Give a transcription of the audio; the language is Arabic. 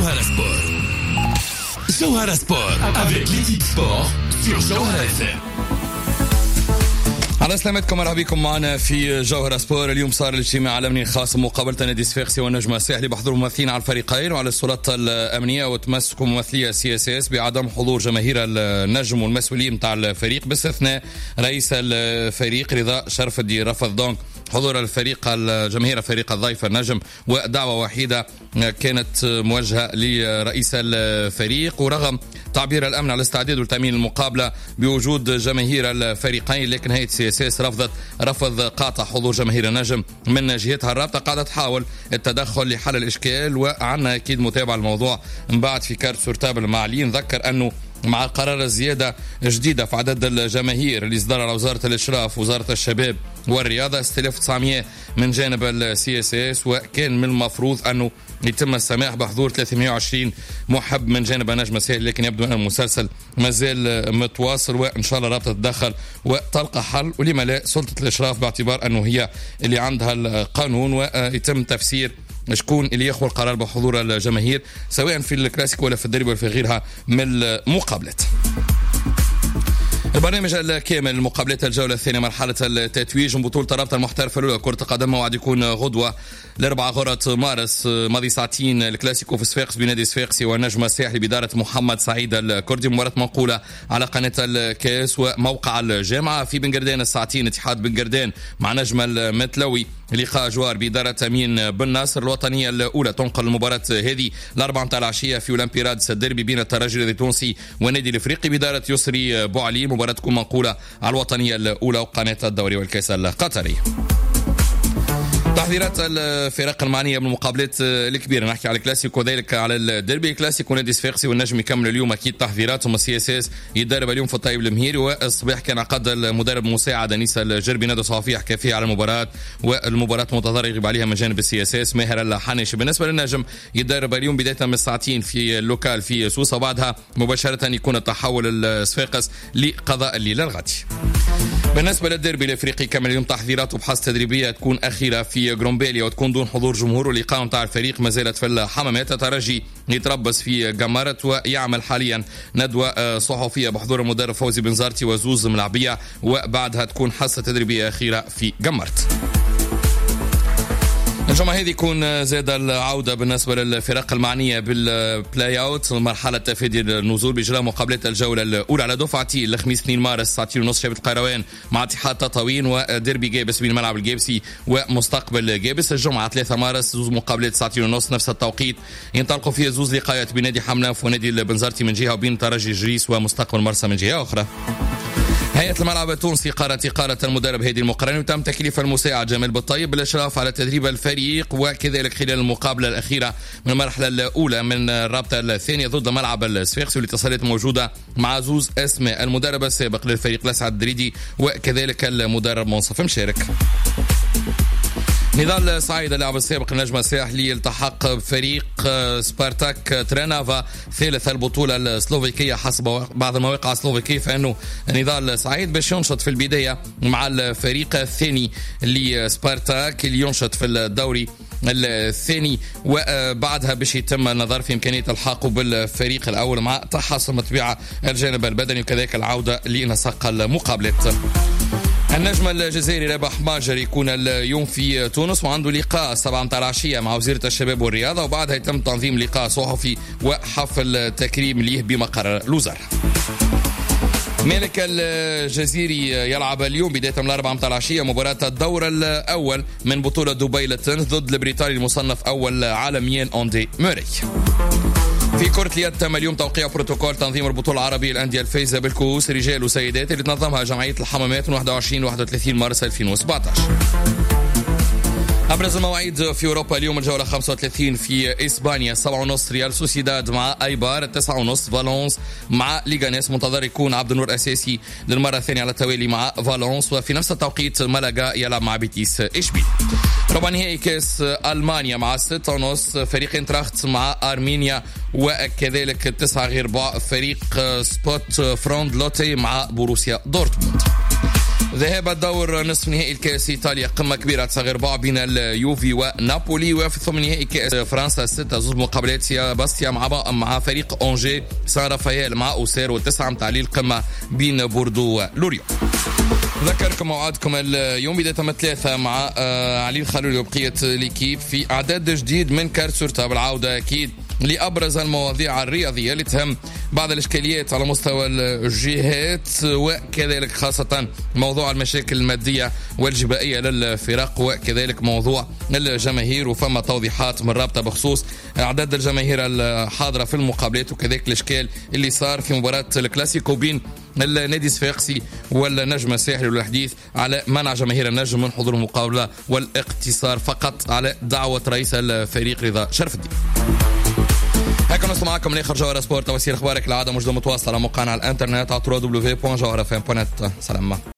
Jawhara Sport. Jawhara Sport avec l'équipe sport sur Jawhara FM. على سلامتكم، مرحبا بكم معنا في جوهرة سبور. اليوم صار الاجتماع الأمني الخاص بمقابلة نادي صفاقسي والنجم الساحلي بحضور ممثلين على الفريقين وعلى السلطة الأمنية، وتمسكوا ممثلية CSS بعدم حضور جماهير النجم والمسؤولين متاع الفريق باستثناء رئيس الفريق رضا شرف الدين. رفض دونك حضور الفريق الجماهير فريق الضيف النجم، ودعوة وحيدة كانت موجهة لرئيس الفريق، ورغم تعبير الأمن على الاستعداد وتأمين المقابلة بوجود جماهير الفريقين، لكن هيئة CSS رفض قاطع حضور جماهير النجم. من جهتها الرابطة قاعدة تحاول التدخل لحل الإشكال، وعنا أكيد متابعة الموضوع من بعد في كارت سورتابل معلين. ذكر أنه مع قرار الزيادة جديدة في عدد الجماهير اللي صدر على وزارة الإشراف ووزارة الشباب والرياضة 6900 من جانب CSS، وكان من المفروض أنه يتم السماح بحضور 320 محب من جانب نجم الساحلي، لكن يبدو أن المسلسل مازال متواصل، وإن شاء الله رابطة تتدخل وتلقى حل، ولما لا سلطة الإشراف باعتبار أنه هي اللي عندها القانون، ويتم تفسير شكون اللي ياخذ القرار بحضور الجماهير سواء في الكلاسيكو ولا في الديربي ولا في غيرها من المقابلات. البرنامج الكامل لمقابلات الجولة الثانية مرحلة التتويج من بطولة الرابطة المحترفة الأولى كرة القدم موعد يكون غدوة الأربعاء غرة مارس ماضي ساعتين. الكلاسيكو في صفاقس بنادي صفاقسي والنجم الساحلي بدارة محمد سعيد الكردي، مباراة منقولة على قناة الكاس وموقع الجامعة. في بنقردان الساعتين اتحاد بنقردان مع نجم المتلوي، لقاء جوار بإدارة أمين بن ناصر. الوطنية الأولى تنقل المباراة هذه الأربعة متاع العشية في أولمبي رادس الديربي بين الترجي التونسي والنادي الإفريقي بإدارة يسري بوعلي. مباراة تكون منقولة على الوطنية الأولى وقناة الدوري والكاس القطري. تحضيرات الفرق المعنية بالمقابلات الكبيرة، نحكي على الكلاسيكو وذلك على الديربي. كلاسيكو نادي صفاقسي والنجم يكمل اليوم أكيد تحضيراتهم. CSS يتدرب اليوم في الطيب المهيري، والصباح كان عقد المدرب المساعد أنيس الجربي ندى صحفية حكافية على المباراة، والمباراة منتظرة يغيب عليها من جانب CSS ماهر الحنش. بالنسبة للنجم يتدرب اليوم بداية من الساعتين في اللوكال في سوسة، وبعدها مباشرة يكون التحول الصفاقس لقضاء الليلة الغد. بالنسبة للديربي الافريقي كمل اليوم تحضيرات وبحث تدريبية تكون أخيرة في غرومبيليا وتكون دون حضور جمهور، والإقامة متاع الفريق ما زالت في الحمامات. الترجي يتربص في جمارت ويعمل حاليا ندوة صحفية بحضور المدرب فوزي بن زارتي وزوز ملعبية، وبعدها تكون حصة تدريبية أخيرة في جمارت. الجمعة هذه يكون زاد العودة بالنسبة للفرق المعنية بالبلاي اوت مرحلة تفادي النزول بإجراء مقابلات الجولة الأولى على دفعتي الخميس 2 مارس ساعة 2:30 شبكة القيروان مع اتحاد تطاوين وديربي جابس بين الملعب الجابسي ومستقبل جابس. الجمعة 3 مارس زوز مقابلات ساعة 2:30 نفس التوقيت ينطلقوا فيها زوز لقاءات بين نادي حملاف ونادي البنزرتي من جهة وبين ترجي جريس ومستقبل مرسى من جهة أخرى. هيئة الملعب التونسي قررت إقالة المدرب هادي المقرني، وتم تكليف المساعد جمال بالطيب بالإشراف على تدريب الفريق، وكذلك خلال المقابلة الأخيرة من المرحلة الأولى من الرابطة الثانية ضد ملعب الصفاقسي، والاتصالات موجودة مع زوز أسماء المدرب السابق للفريق لسعد الدريدي وكذلك المدرب منصف مشارك. نضال سعيد اللاعب السابق النجم الساحلي التحق بفريق سبارتاك ترانافا ثالث البطولة السلوفيكية حسب بعض المواقع السلوفيكية، فإنه نضال سعيد باش ينشط في البداية مع الفريق الثاني لسبارتاك اللي ينشط في الدوري الثاني، وبعدها باش يتم النظر في إمكانية الحاقه بالفريق الأول مع تحسن مطبيعة الجانب البدني وكذلك العودة لنسق المقابلات. النجم الجزائري رابح ماجر يكون اليوم في تونس وعنده لقاء 7 متاع العشية مع وزيرة الشباب والرياضة، وبعدها يتم تنظيم لقاء صحفي وحفل تكريم ليه بمقر الوزارة. مالك الجزيري يلعب اليوم بداية من 4 متاع العشية مباراة الدور الأول من بطولة دبي للتنس ضد البريطاني المصنف أول عالميا أندي موري. في كرة اليد تم اليوم توقيع بروتوكول تنظيم البطولة العربية الأندية الفائزة بالكؤوس رجال وسيدات اللي تنظمها جمعية الحمامات من 21 و 31 مارس 2017. أبرز المواعيد في أوروبا اليوم الجولة 35 في إسبانيا 7:30 ريال سوسيداد مع أيبار، 9:30 فالونس مع ليغانيس منتظر يكون عبد النور أساسي للمرة الثانية على التوالي مع فالونس، وفي نفس التوقيت مالاغا يلعب مع بيتيس إشبيل. ربع نهائي كاس ألمانيا مع 6:30 فريق انتراخت مع أرمينيا، وكذلك 9:15 فريق سبوت فروند لوتي مع بوروسيا دورتموند. ذهاب الدور نصف نهائي الكأس إيطاليا، قمة كبيرة تصغر بعض بين اليوفي ونابولي، وفي ثمن نهائي كأس فرنسا 6 زوج مقابلات سيا باستيا مع فريق أونجي، سان رافائيل مع أوسير، و9 متاع القمة بين بوردو ولوريو. ذكركم موعدكم اليوم بداية 3 مع علي الخلولي وبقية ليكيب في إعداد جديد من كارسورتا، بالعودة أكيد لأبرز المواضيع الرياضية اللي تهم بعض الإشكاليات على مستوى الجهات، وكذلك خاصة موضوع المشاكل المادية والجبائية للفرق، وكذلك موضوع الجماهير، وفما توضيحات من رابطة بخصوص أعداد الجماهير الحاضرة في المقابلات، وكذلك الإشكال اللي صار في مباراة الكلاسيكو بين النادي الصفاقسي والنجم الساحلي، والحديث على منع جماهير النجم من حضور المقابلة والاقتصار فقط على دعوة رئيس الفريق رضا شرف الدين. هكا نوصل معكم لاخر جوهرة سبورت، توصيل اخبارك العاده موجوده متواصله على موقعنا على الانترنت على www.jawharafm.net. سلام.